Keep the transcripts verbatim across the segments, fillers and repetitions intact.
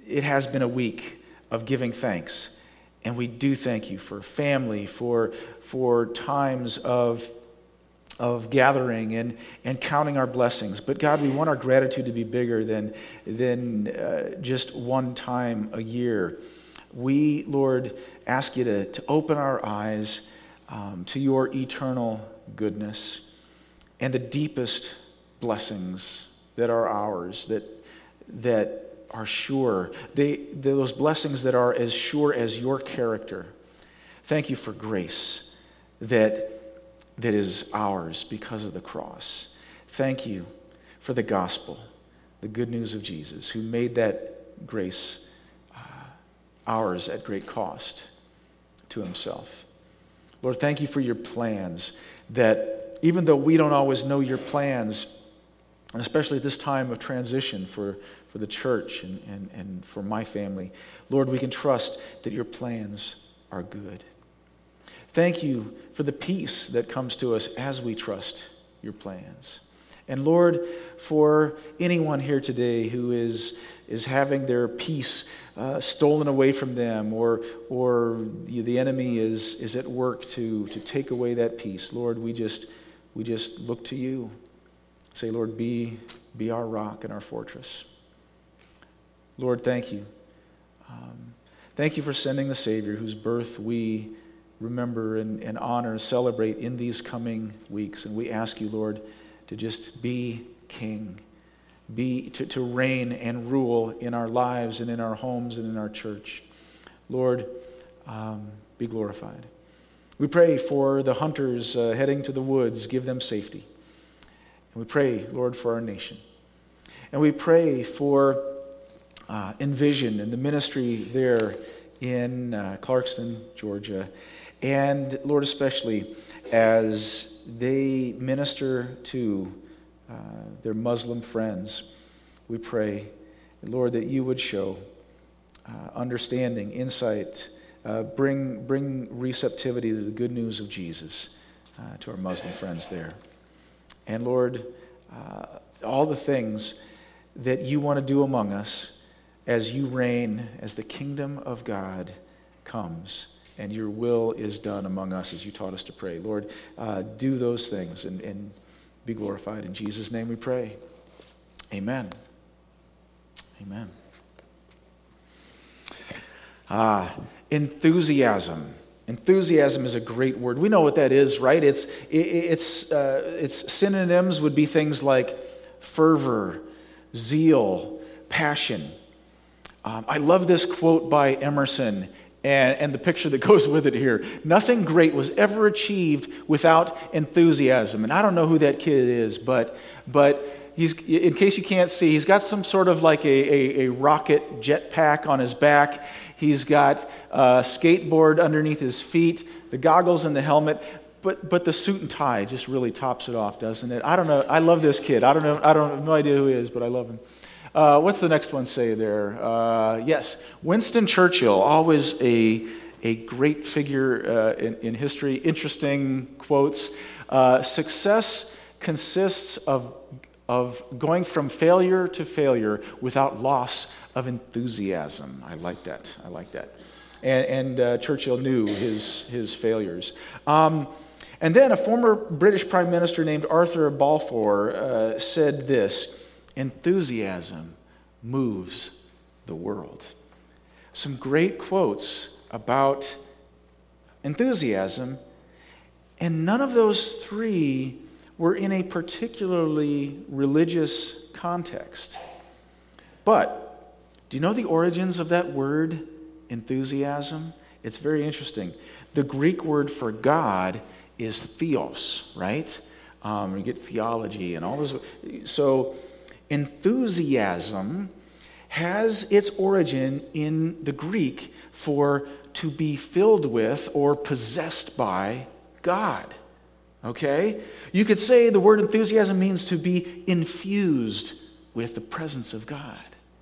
it has been a week of giving thanks. And we do thank you for family, for, for times of, of gathering and, and counting our blessings. But God, we want our gratitude to be bigger than, than uh, just one time a year. We, Lord, ask you to, to open our eyes um, to your eternal goodness and the deepest blessings that are ours, that, that are sure, they, those blessings that are as sure as your character. Thank you for grace that, that is ours because of the cross. Thank you for the gospel, the good news of Jesus, who made that grace uh, ours at great cost to himself. Lord, thank you for your plans, that even though we don't always know your plans, and especially at this time of transition for, for the church and, and, and for my family, Lord, we can trust that your plans are good. Thank you for the peace that comes to us as we trust your plans. And Lord, for anyone here today who is, is having their peace uh, stolen away from them, or, or the, the enemy is, is at work to, to take away that peace, Lord, we just, we just look to you. Say, Lord, be, be our rock and our fortress. Lord, thank you. Um, thank you for sending the Savior, whose birth we remember and, and honor and celebrate in these coming weeks. And we ask you, Lord, to just be king, be to, to reign and rule in our lives and in our homes and in our church. Lord, um, be glorified. We pray for the hunters uh, heading to the woods. Give them safety. And we pray, Lord, for our nation. And we pray for uh, Envision and the ministry there in uh, Clarkston, Georgia. And, Lord, especially as they minister to uh, their Muslim friends, we pray, Lord, that you would show uh, understanding, insight, uh, bring, bring receptivity to the good news of Jesus uh, to our Muslim friends there. And, Lord, uh, all the things that you want to do among us as you reign, as the kingdom of God comes and your will is done among us as you taught us to pray. Lord, uh, do those things and, and be glorified. In Jesus' name we pray. Amen. Amen. Ah, enthusiasm. Enthusiasm is a great word. We know what that is, right? It's it, it's uh, its synonyms would be things like fervor, zeal, passion. Um, I love this quote by Emerson and, and the picture that goes with it here. Nothing great was ever achieved without enthusiasm. And I don't know who that kid is, but but he's, in case you can't see, he's got some sort of like a, a, a rocket jetpack on his back. He's got a skateboard underneath his feet, the goggles and the helmet, but but the suit and tie just really tops it off, doesn't it? I don't know. I love this kid. I don't know. I don't have no idea who he is, but I love him. Uh, what's the next one say there? Uh, yes, Winston Churchill, always a a great figure uh, in, in history. Interesting quotes. Uh, Success consists of of going from failure to failure without loss of enthusiasm. I like that. I like that. And, and uh, Churchill knew his his failures. Um, and then a former British Prime Minister named Arthur Balfour uh, said this: enthusiasm moves the world. Some great quotes about enthusiasm, and none of those three were in a particularly religious context. But do you know the origins of that word, enthusiasm? It's very interesting. The Greek word for God is theos, right? Um, you get theology and all those. So enthusiasm has its origin in the Greek for to be filled with or possessed by God. Okay? You could say the word enthusiasm means to be infused with the presence of God.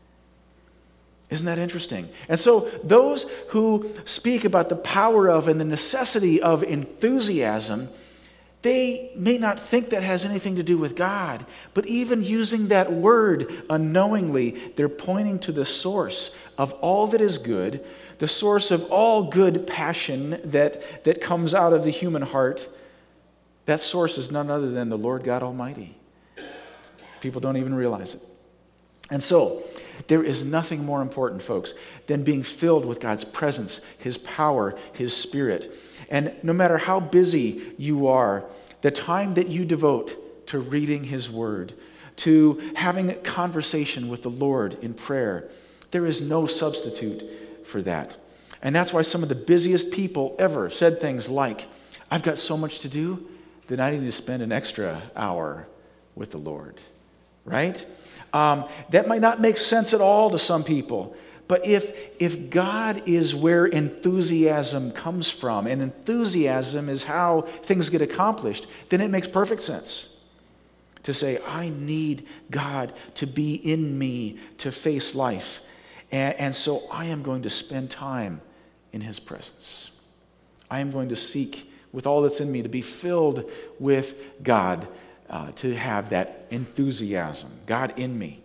Isn't that interesting? And so those who speak about the power of and the necessity of enthusiasm, they may not think that has anything to do with God, but even using that word unknowingly, they're pointing to the source of all that is good, the source of all good passion that, that comes out of the human heart. That source is none other than the Lord God Almighty. People don't even realize it. And so, there is nothing more important, folks, than being filled with God's presence, His power, His Spirit. And no matter how busy you are, the time that you devote to reading His Word, to having a conversation with the Lord in prayer, there is no substitute for that. And that's why some of the busiest people ever said things like, I've got so much to do that I need to spend an extra hour with the Lord, right? Um, that might not make sense at all to some people. But if, if God is where enthusiasm comes from, and enthusiasm is how things get accomplished, then it makes perfect sense to say, I need God to be in me to face life. And, and so I am going to spend time in His presence. I am going to seek with all that's in me to be filled with God, uh, to have that enthusiasm, God in me.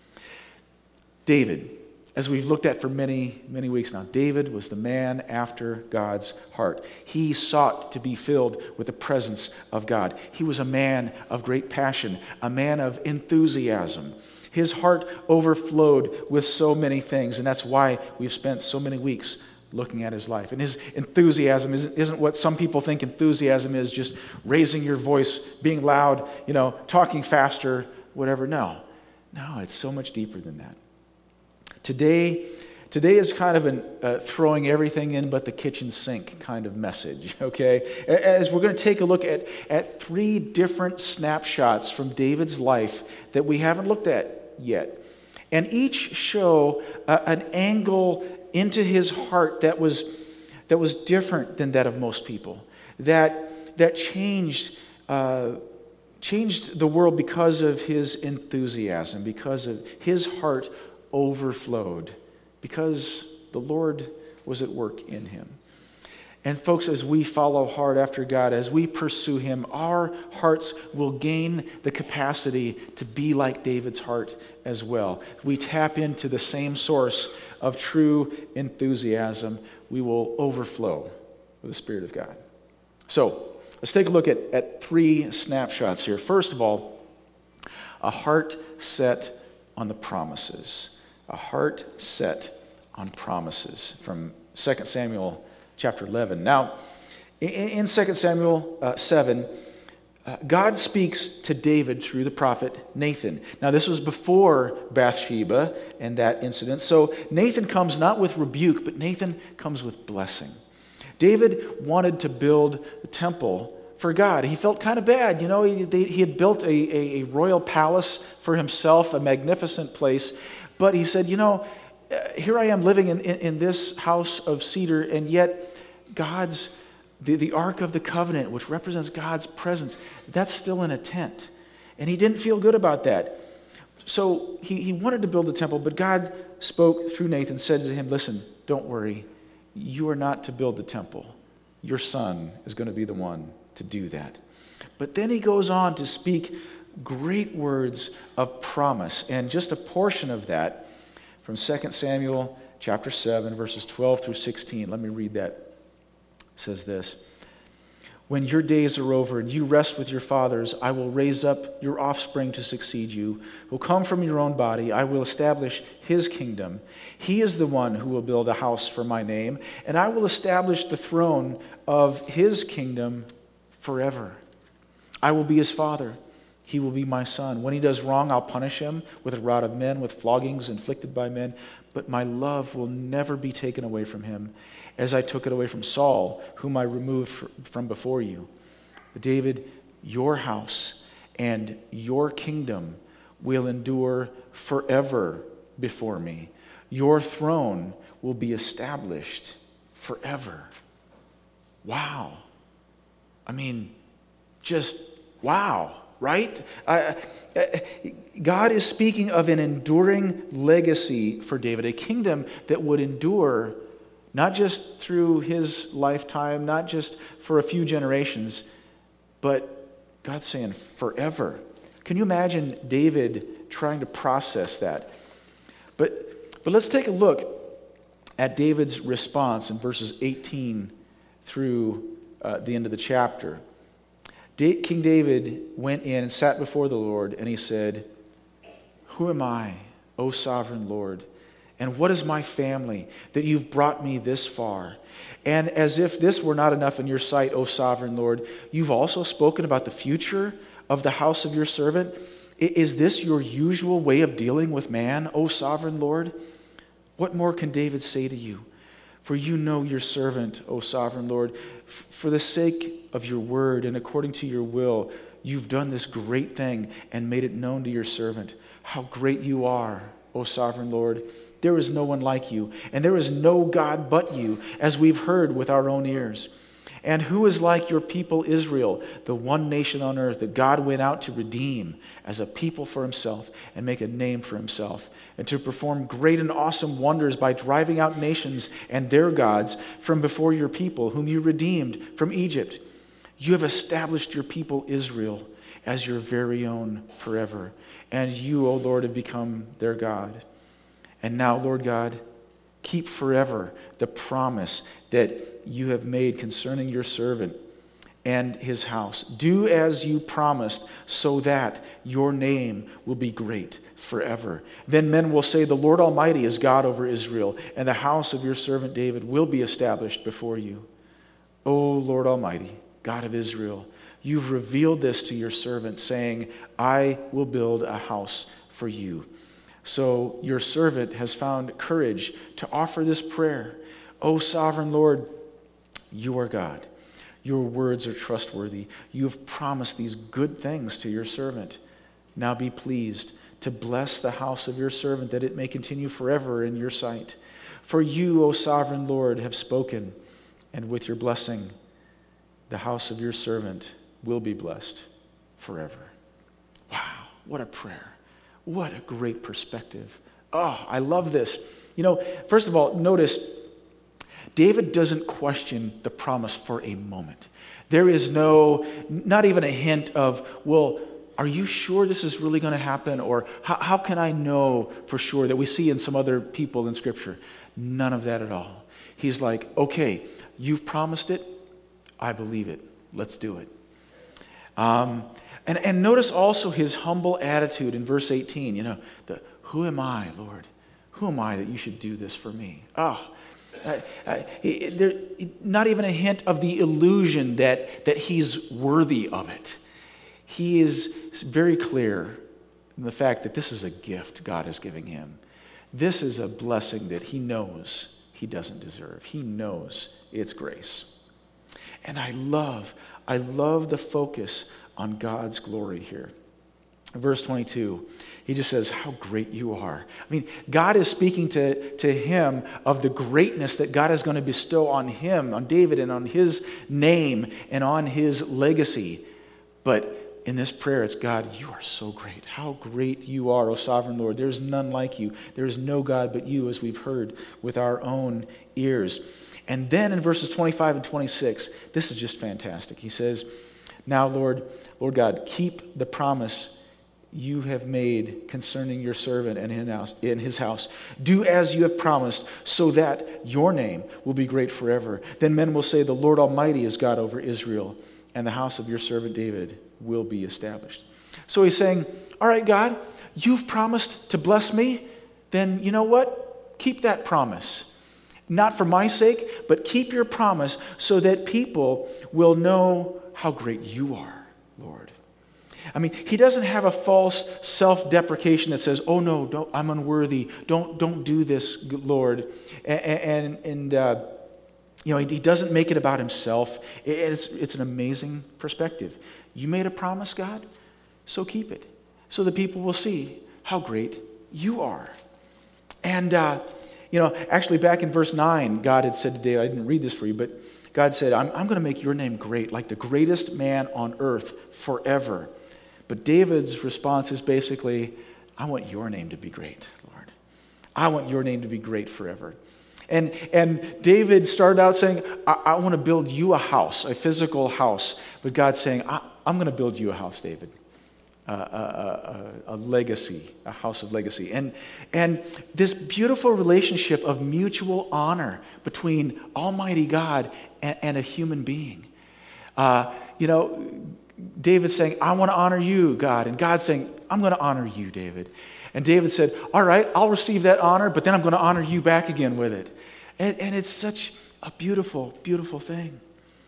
David, as we've looked at for many, many weeks now, David was the man after God's heart. He sought to be filled with the presence of God. He was a man of great passion, a man of enthusiasm. His heart overflowed with so many things, and that's why we've spent so many weeks looking at his life. And his enthusiasm isn't, isn't what some people think enthusiasm is, just raising your voice, being loud, you know, talking faster, whatever. No, no, it's so much deeper than that. Today, today is kind of an uh, throwing everything in but the kitchen sink kind of message, okay? As we're going to take a look at, at three different snapshots from David's life that we haven't looked at yet. And each show uh, an angle into his heart that was, that was different than that of most people, that, that changed, uh, changed the world because of his enthusiasm, because of his heart overflowed, because the Lord was at work in him. And folks, as we follow hard after God, as we pursue Him, our hearts will gain the capacity to be like David's heart as well. If we tap into the same source of true enthusiasm, we will overflow with the Spirit of God. So, let's take a look at, at three snapshots here. First of all, a heart set on the promises. A heart set on promises from Second Samuel chapter eleven. Now, in Second Samuel uh, seven, uh, God speaks to David through the prophet Nathan. Now, this was before Bathsheba and that incident. So Nathan comes not with rebuke, but Nathan comes with blessing. David wanted to build the temple for God. He felt kind of bad. You know, he, they, he had built a, a, a royal palace for himself, a magnificent place. But he said, you know, uh, here I am living in, in, in this house of cedar, and yet God's, the, the Ark of the Covenant, which represents God's presence, that's still in a tent. And he didn't feel good about that. So he, he wanted to build the temple, but God spoke through Nathan, said to him, listen, don't worry. You are not to build the temple. Your son is going to be the one to do that. But then he goes on to speak great words of promise. And just a portion of that from Second Samuel chapter seven, verses twelve through sixteen. Let me read that. It says this. When your days are over and you rest with your fathers, I will raise up your offspring to succeed you, who will come from your own body. I will establish his kingdom. He is the one who will build a house for my name, and I will establish the throne of his kingdom forever. I will be his father. He will be my son. When he does wrong, I'll punish him with a rod of men, with floggings inflicted by men. But my love will never be taken away from him, as I took it away from Saul, whom I removed from before you. But David, your house and your kingdom will endure forever before me. Your throne will be established forever. Wow. I mean, just wow. Right? Uh, God is speaking of an enduring legacy for David, a kingdom that would endure not just through his lifetime, not just for a few generations, but God's saying forever. Can you imagine David trying to process that? But, but let's take a look at David's response in verses eighteen through uh, the end of the chapter. Da- King David went in and sat before the Lord, and he said, "Who am I, O sovereign Lord? And what is my family that you've brought me this far? And as if this were not enough in your sight, O sovereign Lord, you've also spoken about the future of the house of your servant. Is this your usual way of dealing with man, O sovereign Lord? What more can David say to you? For you know your servant, O sovereign Lord. For the sake of your word and according to your will, you've done this great thing and made it known to your servant. How great you are, O sovereign Lord. There is no one like you, and there is no God but you, as we've heard with our own ears. And who is like your people Israel, the one nation on earth that God went out to redeem as a people for himself and make a name for himself, and to perform great and awesome wonders by driving out nations and their gods from before your people, whom you redeemed from Egypt. You have established your people Israel as your very own forever, and you, O Lord, have become their God. And now, Lord God, keep forever the promise that you have made concerning your servant and his house. Do as you promised, so that your name will be great forever. Then men will say, the Lord Almighty is God over Israel, and the house of your servant David will be established before you. O Lord Almighty, God of Israel, you've revealed this to your servant, saying, I will build a house for you. So your servant has found courage to offer this prayer. O sovereign Lord, you are God. Your words are trustworthy. You have promised these good things to your servant. Now be pleased to bless the house of your servant, that it may continue forever in your sight. For you, O sovereign Lord, have spoken, and with your blessing, the house of your servant will be blessed forever. Wow, what a prayer. What a great perspective. Oh, I love this. You know, first of all, notice David doesn't question the promise for a moment. There is no, not even a hint of, well, are you sure this is really going to happen? Or how, how can I know for sure, that we see in some other people in Scripture? None of that at all. He's like, okay, you've promised it. I believe it. Let's do it. Um, and, and notice also his humble attitude in verse eighteen. You know, the, who am I, Lord? Who am I that you should do this for me? Oh, Uh, uh, there, not even a hint of the illusion that, that he's worthy of it. He is very clear in the fact that this is a gift God is giving him. This is a blessing that he knows he doesn't deserve. He knows it's grace. And I love, I love the focus on God's glory here. Verse twenty-two, he just says, how great you are. I mean, God is speaking to, to him of the greatness that God is going to bestow on him, on David, and on his name, and on his legacy. But in this prayer, it's, God, you are so great. How great you are, O sovereign Lord. There is none like you. There is no God but you, as we've heard with our own ears. And then in verses twenty-five and twenty-six, this is just fantastic. He says, now, Lord, Lord God, keep the promise you have made concerning your servant and in his house. Do as you have promised, so that your name will be great forever. Then men will say, the Lord Almighty is God over Israel, and the house of your servant David will be established. So he's saying, all right, God, you've promised to bless me. Then you know what? Keep that promise. Not for my sake, but keep your promise so that people will know how great you are, Lord. I mean, he doesn't have a false self-deprecation that says, oh no, don't, I'm unworthy. Don't, don't do this, Lord. And, and, and uh, you know, he, he doesn't make it about himself. It's, it's an amazing perspective. You made a promise, God, so keep it, so that people will see how great you are. And, uh, you know, actually back in verse nine, God had said to David, I didn't read this for you, but God said, I'm, I'm going to make your name great, like the greatest man on earth forever. But David's response is basically, I want your name to be great, Lord. I want your name to be great forever. And, and David started out saying, I, I want to build you a house, a physical house. But God's saying, I, I'm going to build you a house, David. Uh, a, a, a legacy, a house of legacy. And, and this beautiful relationship of mutual honor between Almighty God and, and a human being. Uh, you know, David's saying, I want to honor you, God. And God's saying, I'm going to honor you, David. And David said, all right, I'll receive that honor, but then I'm going to honor you back again with it. And, and it's such a beautiful, beautiful thing.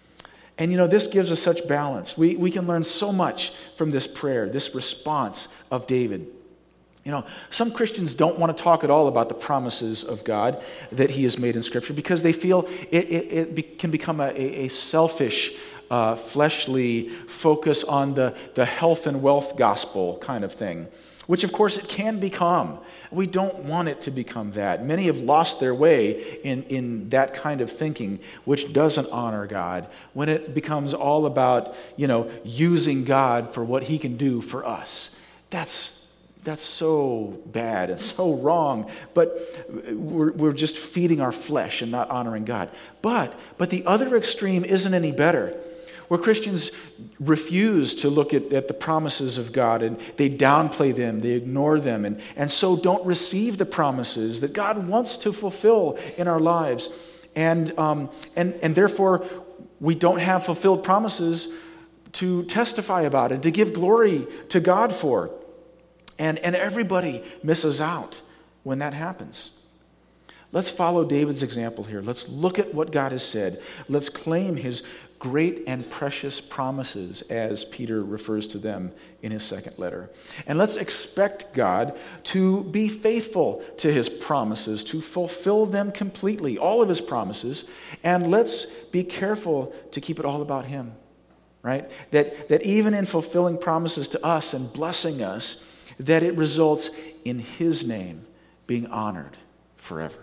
And you know, this gives us such balance. We, we can learn so much from this prayer, this response of David. You know, some Christians don't want to talk at all about the promises of God that he has made in Scripture because they feel it, it, it be, can become a, a selfish, uh, fleshly focus on the, the health and wealth gospel kind of thing, which of course it can become. We don't want it to become that. Many have lost their way in, in that kind of thinking, which doesn't honor God, when it becomes all about, you know, using God for what he can do for us. That's, that's so bad and so wrong, but we're, we're just feeding our flesh and not honoring God. But, but the other extreme isn't any better, where Christians refuse to look at, at the promises of God and they downplay them, they ignore them, and, and so don't receive the promises that God wants to fulfill in our lives. And, um, and, and therefore, we don't have fulfilled promises to testify about and to give glory to God for. And, and everybody misses out when that happens. Let's follow David's example here. Let's look at what God has said. Let's claim his great and precious promises, as Peter refers to them in his second letter. And let's expect God to be faithful to his promises, to fulfill them completely, all of his promises, and let's be careful to keep it all about him, right? That, that even in fulfilling promises to us and blessing us, that it results in his name being honored forever.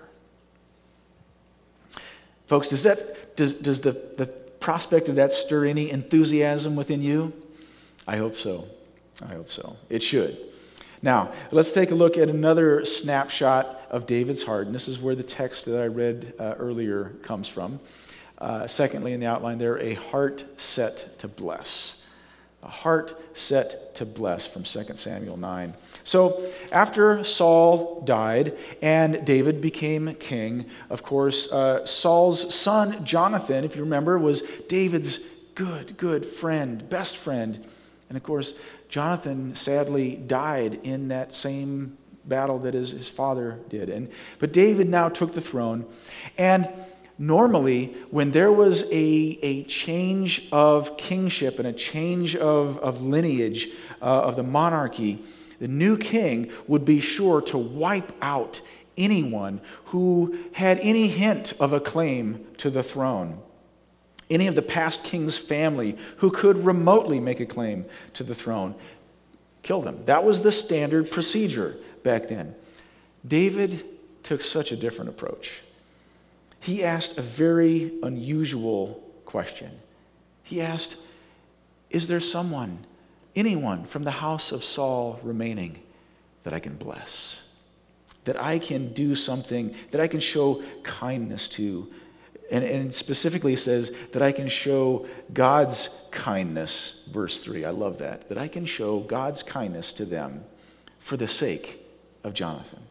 Folks, does that does, does the, the prospect of that stir any enthusiasm within you? I hope so. I hope so. It should. Now, let's take a look at another snapshot of David's heart. And this is where the text that I read uh, earlier comes from. Uh, secondly, in the outline there, a heart set to bless. A heart set to bless from Second Samuel nine. So after Saul died and David became king, of course, uh, Saul's son Jonathan, if you remember, was David's good, good friend, best friend. And of course, Jonathan sadly died in that same battle that his, his father did. And but David now took the throne. And normally, when there was a, a change of kingship and a change of, of lineage uh, of the monarchy, the new king would be sure to wipe out anyone who had any hint of a claim to the throne. Any of the past king's family who could remotely make a claim to the throne, kill them. That was the standard procedure back then. David took such a different approach. He asked a very unusual question. He asked, is there someone, anyone from the house of Saul remaining that I can bless? That I can do something, that I can show kindness to? And, and specifically says that I can show God's kindness, verse three. I love that. That I can show God's kindness to them for the sake of Jonathan.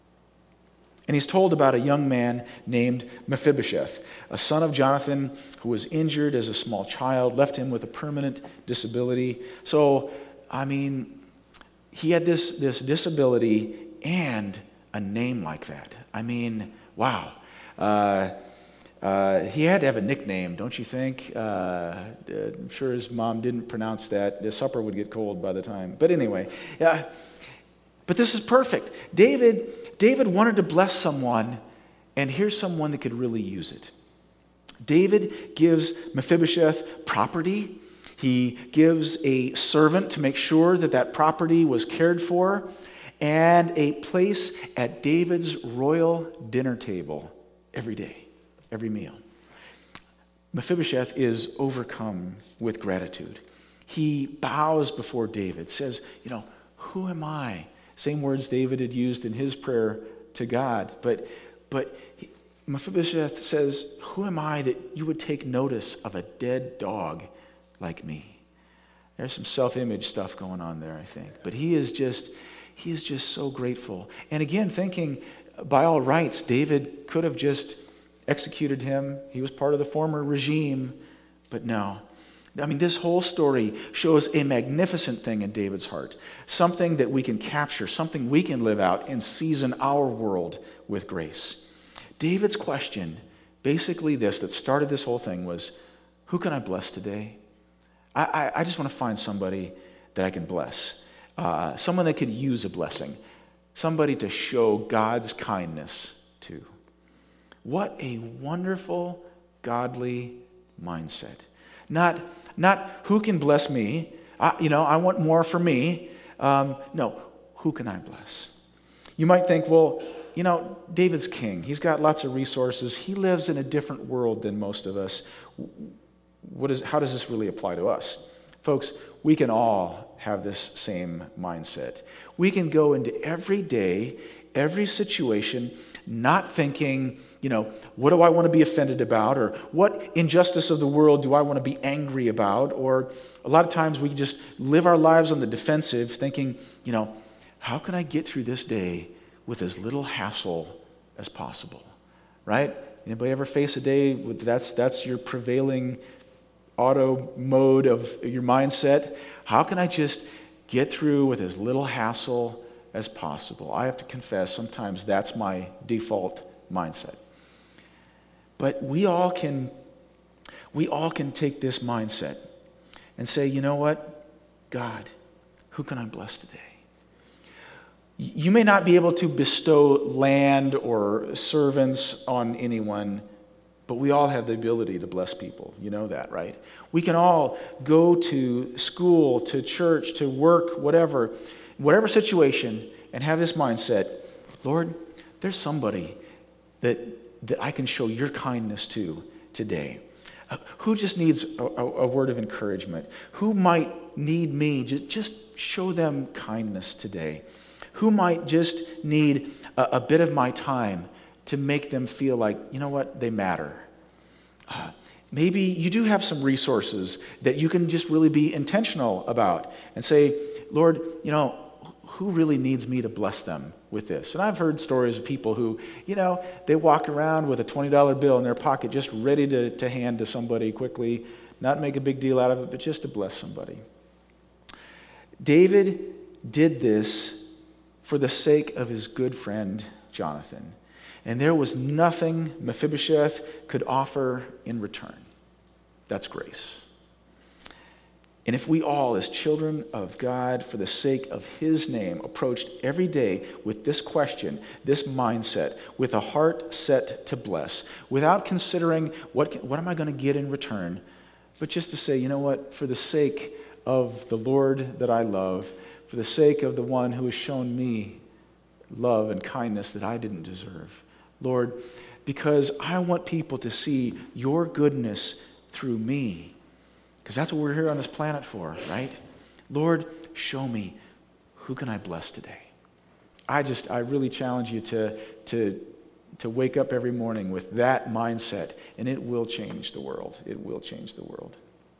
And he's told about a young man named Mephibosheth, a son of Jonathan who was injured as a small child, left him with a permanent disability. So, I mean, he had this, this disability and a name like that. I mean, wow. Uh, uh, he had to have a nickname, don't you think? Uh, I'm sure his mom didn't pronounce that. The supper would get cold by the time. But anyway, yeah. But this is perfect. David... David wanted to bless someone, and here's someone that could really use it. David gives Mephibosheth property. He gives a servant to make sure that that property was cared for, and a place at David's royal dinner table every day, every meal. Mephibosheth is overcome with gratitude. He bows before David, says, you know, who am I? Same words David had used in his prayer to God. But, but he, Mephibosheth says, who am I that you would take notice of a dead dog like me? There's some self-image stuff going on there, I think. But he is just, he is just so grateful. And again, thinking, by all rights, David could have just executed him. He was part of the former regime, but no. I mean, this whole story shows a magnificent thing in David's heart, something that we can capture, something we can live out and season our world with grace. David's question, basically this, that started this whole thing was, who can I bless today? I, I, I just want to find somebody that I can bless, uh, someone that could use a blessing, somebody to show God's kindness to. What a wonderful, godly mindset. Not, not who can bless me, I, you know, I want more for me. Um, no, who can I bless? You might think, well, you know, David's king. He's got lots of resources. He lives in a different world than most of us. What is, how does this really apply to us? Folks, we can all have this same mindset. We can go into every day, every situation, not thinking, you know, what do I want to be offended about? Or what injustice of the world do I want to be angry about? Or a lot of times we just live our lives on the defensive thinking, you know, how can I get through this day with as little hassle as possible, right? Anybody ever face a day with that's that's your prevailing auto mode of your mindset? How can I just get through with as little hassle as possible? I have to confess, sometimes that's my default mindset. But we all can we all can take this mindset and say, you know what? God, who can I bless today? You may not be able to bestow land or servants on anyone, but we all have the ability to bless people. You know that, right? We can all go to school, to church, to work, whatever, whatever situation, and have this mindset, Lord, there's somebody that, that I can show your kindness to today. Uh, who just needs a, a, a word of encouragement? Who might need me? Just, just show them kindness today. Who might just need a, a bit of my time to make them feel like, you know what, they matter. Uh, maybe you do have some resources that you can just really be intentional about and say, Lord, you know, who really needs me to bless them with this? And I've heard stories of people who, you know, they walk around with a twenty dollar bill in their pocket just ready to, to hand to somebody quickly, not make a big deal out of it, but just to bless somebody. David did this for the sake of his good friend Jonathan. And there was nothing Mephibosheth could offer in return. That's grace. And if we all, as children of God, for the sake of his name, approached every day with this question, this mindset, with a heart set to bless, without considering what, can, what am I going to get in return, but just to say, you know what, for the sake of the Lord that I love, for the sake of the one who has shown me love and kindness that I didn't deserve. Lord, because I want people to see your goodness through me, because that's what we're here on this planet for, right? Lord, show me, who can I bless today? I just, I really challenge you to, to, to wake up every morning with that mindset, and it will change the world. It will change the world.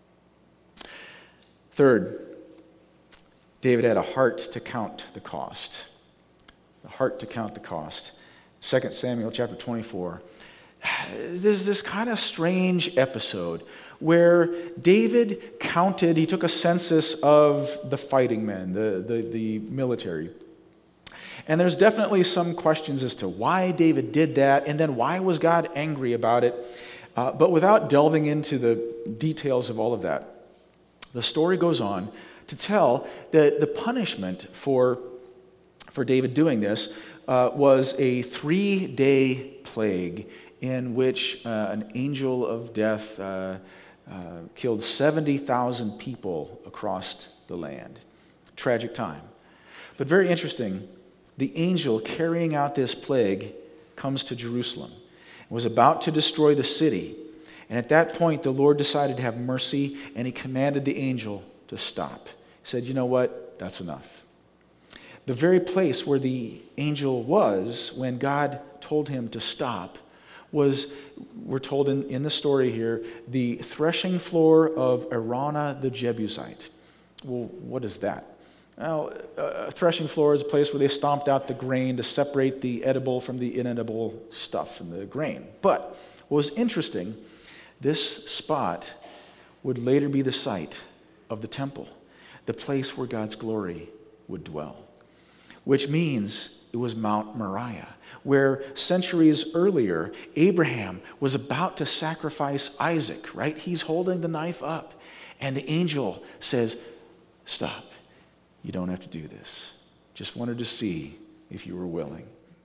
Third, David had a heart to count the cost. The heart to count the cost. Second Samuel chapter twenty-four. There's this kind of strange episode where David counted, he took a census of the fighting men, the, the, the military. And there's definitely some questions as to why David did that, and then why was God angry about it. Uh, but without delving into the details of all of that, the story goes on to tell that the punishment for, for David doing this uh, was a three-day plague in which uh, an angel of death uh, uh, killed seventy thousand people across the land. Tragic time. But very interesting, the angel carrying out this plague comes to Jerusalem and was about to destroy the city. And at that point, the Lord decided to have mercy, and he commanded the angel to stop. He said, you know what? That's enough. The very place where the angel was when God told him to stop was, we're told in, in the story here, the threshing floor of Araunah the Jebusite. Well, what is that? Well, a threshing floor is a place where they stomped out the grain to separate the edible from the inedible stuff from the grain. But what was interesting, this spot would later be the site of the temple, the place where God's glory would dwell, which means it was Mount Moriah, where centuries earlier, Abraham was about to sacrifice Isaac, right? He's holding the knife up, and the angel says, "Stop. You don't have to do this. Just wanted to see if you were willing."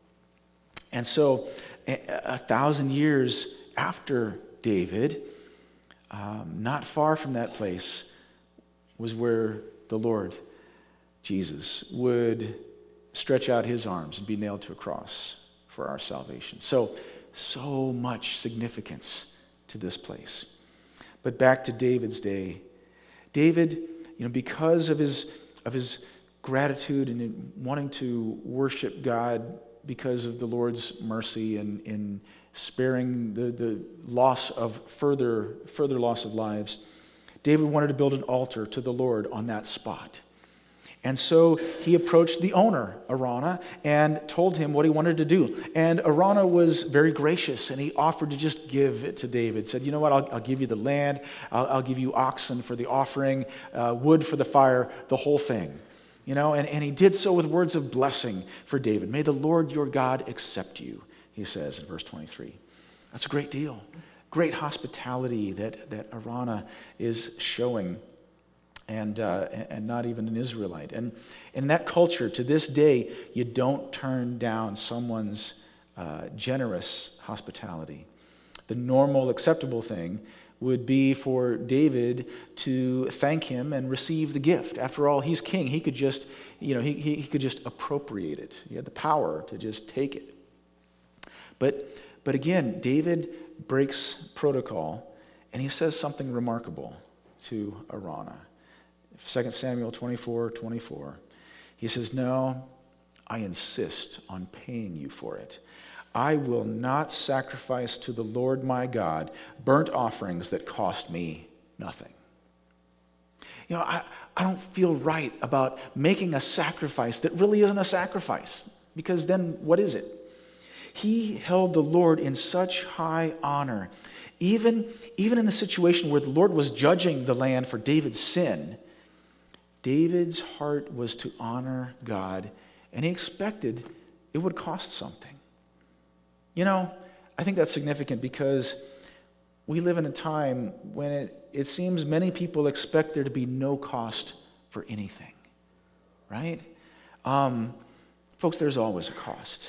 And so, a, a thousand years after David, um, not far from that place was where the Lord, Jesus, would stretch out his arms and be nailed to a cross for our salvation. So, so much significance to this place. But back to David's day. David, you know, because of his of his gratitude and in wanting to worship God because of the Lord's mercy and in sparing the, the loss of further further loss of lives, David wanted to build an altar to the Lord on that spot. And so he approached the owner, Araunah, and told him what he wanted to do. And Araunah was very gracious, and he offered to just give it to David. Said, "You know what, I'll, I'll give you the land, I'll, I'll give you oxen for the offering, uh, wood for the fire, the whole thing." You know, and, and he did so with words of blessing for David. "May the Lord your God accept you," he says in verse twenty-three. That's a great deal. Great hospitality that, that Araunah is showing. And uh, and not even an Israelite. And in that culture, to this day, you don't turn down someone's uh, generous hospitality. The normal, acceptable thing would be for David to thank him and receive the gift. After all, he's king. He could just, you know, he, he, he could just appropriate it. He had the power to just take it. But but again, David breaks protocol, and he says something remarkable to Araunah. Second Samuel twenty-four twenty-four. He says, "No, I insist on paying you for it. I will not sacrifice to the Lord my God burnt offerings that cost me nothing." You know, I, I don't feel right about making a sacrifice that really isn't a sacrifice, because then what is it? He held the Lord in such high honor. Even, even in the situation where the Lord was judging the land for David's sin, David's heart was to honor God, and he expected it would cost something. You know, I think that's significant because we live in a time when it, it seems many people expect there to be no cost for anything, right? Um, folks, there's always a cost.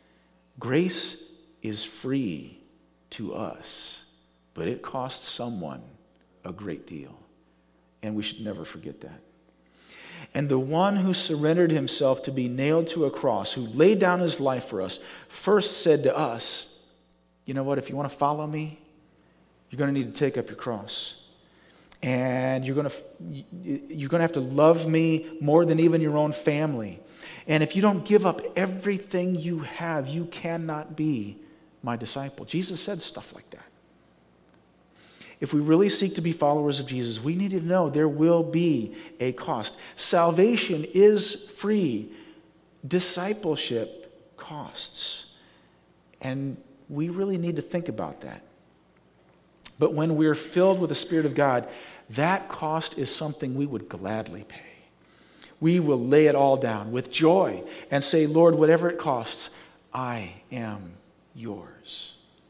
Grace is free to us, but it costs someone a great deal, and we should never forget that. And the one who surrendered himself to be nailed to a cross, who laid down his life for us, first said to us, "You know what, if you want to follow me, you're going to need to take up your cross. And you're going to, you're going to have to love me more than even your own family. And if you don't give up everything you have, you cannot be my disciple." Jesus said stuff like that. If we really seek to be followers of Jesus, we need to know there will be a cost. Salvation is free. Discipleship costs. And we really need to think about that. But when we're filled with the Spirit of God, that cost is something we would gladly pay. We will lay it all down with joy and say, "Lord, whatever it costs, I am yours."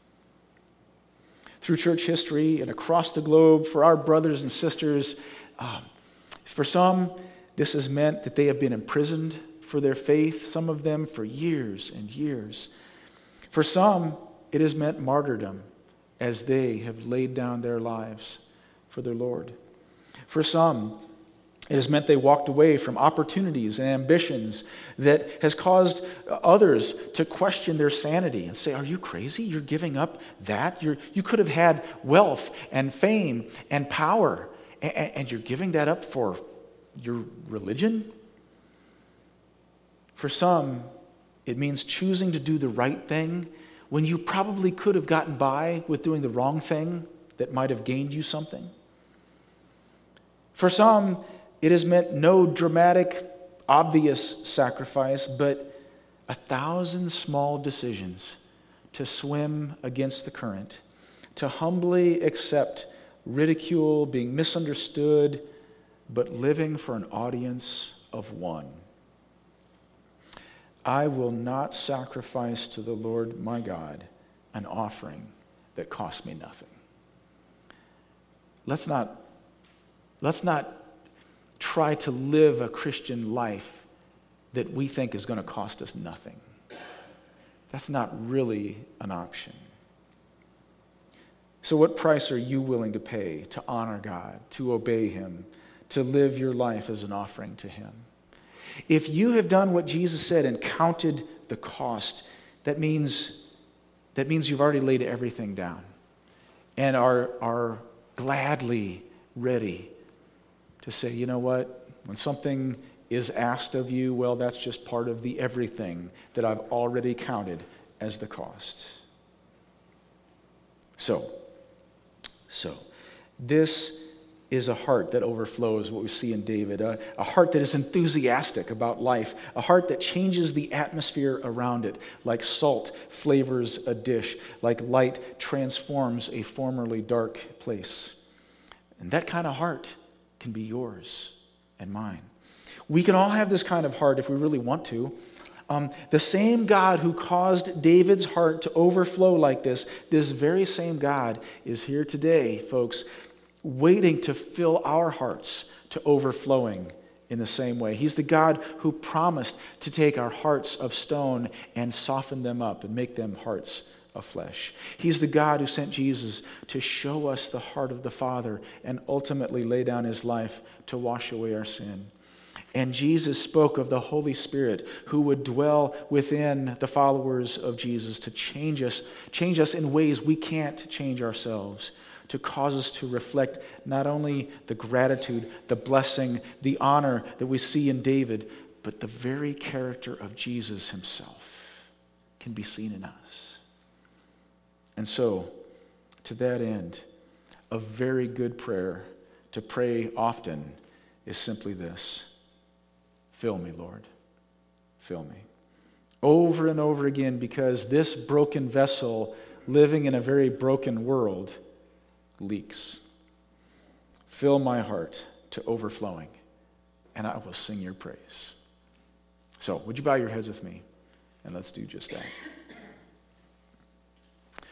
Through church history and across the globe, for our brothers and sisters, um, for some, this has meant that they have been imprisoned for their faith, some of them for years and years. For some, it has meant martyrdom as they have laid down their lives for their Lord. For some, it has meant they walked away from opportunities and ambitions that has caused others to question their sanity and say, "Are you crazy? You're giving up that? You're, you could have had wealth and fame and power, and, and you're giving that up for your religion?" For some, it means choosing to do the right thing when you probably could have gotten by with doing the wrong thing that might have gained you something. For some, It has meant no dramatic, obvious sacrifice, but a thousand small decisions to swim against the current, to humbly accept ridicule, being misunderstood, but living for an audience of one. I will not sacrifice to the Lord my God an offering that costs me nothing. Let's not, let's not try to live a Christian life that we think is going to cost us nothing. That's not really an option. So what price are you willing to pay to honor God, to obey him, to live your life as an offering to him? If you have done what Jesus said and counted the cost, that means, that means you've already laid everything down and are, are gladly ready to say, you know what, when something is asked of you, well, that's just part of the everything that I've already counted as the cost. So, so, this is a heart that overflows, what we see in David, a, a heart that is enthusiastic about life, a heart that changes the atmosphere around it, like salt flavors a dish, like light transforms a formerly dark place. And that kind of heart can be yours and mine. We can all have this kind of heart if we really want to. Um, the same God who caused David's heart to overflow like this, this very same God is here today, folks, waiting to fill our hearts to overflowing in the same way. He's the God who promised to take our hearts of stone and soften them up and make them hearts of flesh. He's the God who sent Jesus to show us the heart of the Father and ultimately lay down his life to wash away our sin. And Jesus spoke of the Holy Spirit who would dwell within the followers of Jesus to change us, change us in ways we can't change ourselves, to cause us to reflect not only the gratitude, the blessing, the honor that we see in David, but the very character of Jesus himself can be seen in us. And so, to that end, a very good prayer to pray often is simply this: fill me, Lord, fill me. Over and over again, because this broken vessel living in a very broken world leaks. Fill my heart to overflowing, and I will sing your praise. So, would you bow your heads with me, and let's do just that.